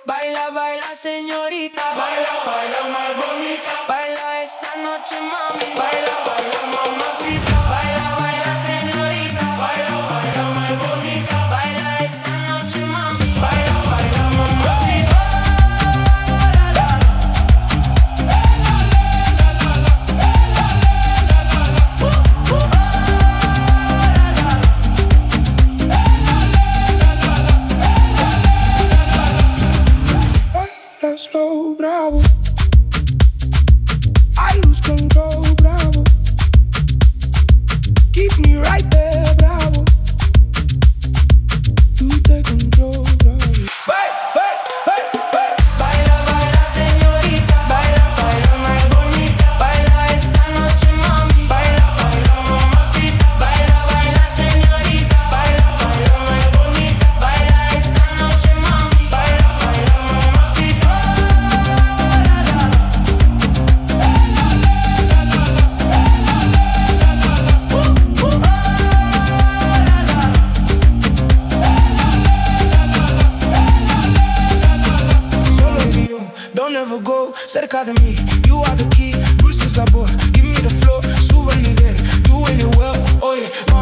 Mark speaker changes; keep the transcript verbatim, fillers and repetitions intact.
Speaker 1: Baila, baila, señorita. Baila, baila, más bonita. Baila esta noche, mami. Baila, baila, mamacita. Baila, baila, señorita. Baila, baila, más bonita. Baila esta noche, mami. Baila, baila, mamacita.
Speaker 2: Slow, bravo. I lose control, bravo. Keep me right there, bravo. You take control, bravo.
Speaker 1: Hey, hey, hey, hey. Baila, baila, señorita. Baila, baila, más bonita. Baila esta noche, mami. Baila, baila, mamacita. Baila, baila, señorita. Baila, baila, más bonita. Baila esta noche, mami. Baila, baila, mamacita.
Speaker 2: Don't ever go cerca de mí. You are the key, dulce sabor. Give me the floor, sube el nivel. Doing it well, oye.